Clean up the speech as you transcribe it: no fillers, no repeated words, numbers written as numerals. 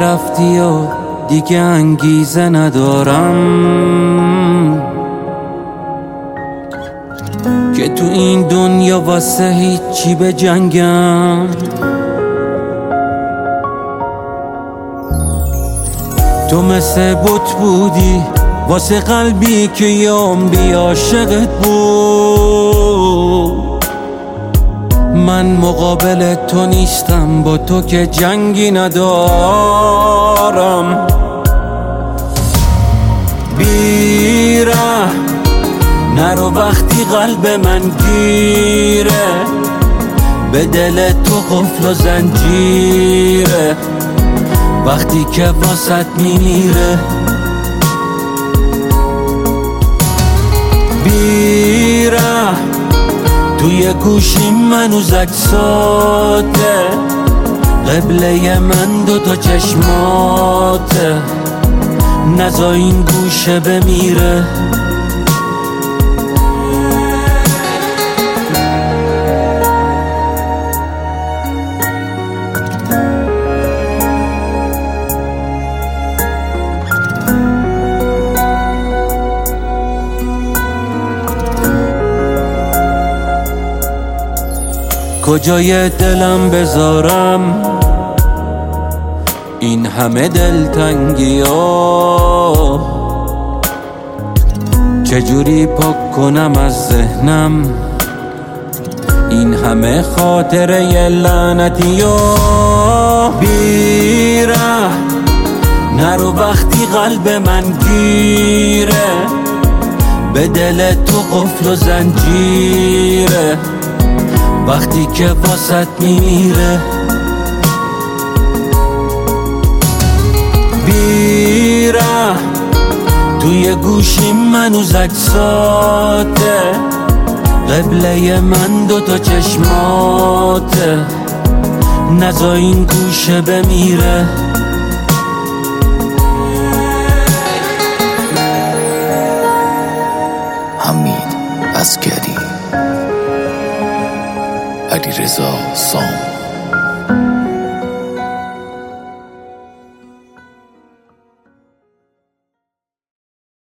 رفتی و دیگه انگیزه ندارم که تو این دنیا واسه هیچی به جنگم. تو مثل بت بودی واسه قلبی که یه عمری عاشقت بود. من مقابل تو نیستم، با تو که جنگی ندارم. بیره نرو وقتی قلب من گیره، به دل تو قفل و زنجیره وقتی که واسط میمیره. بیره توی گوشیم منوز عکساته، قبله من دوتا چشماته، نزا این گوشه بمیره. کجای دلم بذارم این همه دلتنگی ها؟ چجوری پاک کنم از ذهنم این همه خاطره لعنتی ها؟ بیره نرو وقتی قلب من گیره، به دل تو قفل و زنجیره وقتی که واسط میمیره. بیره توی گوشیم منوز عکساته، قبله من دوتا چشماته، نزا این گوشه بمیره. حمید عسکری، علیرضا سام.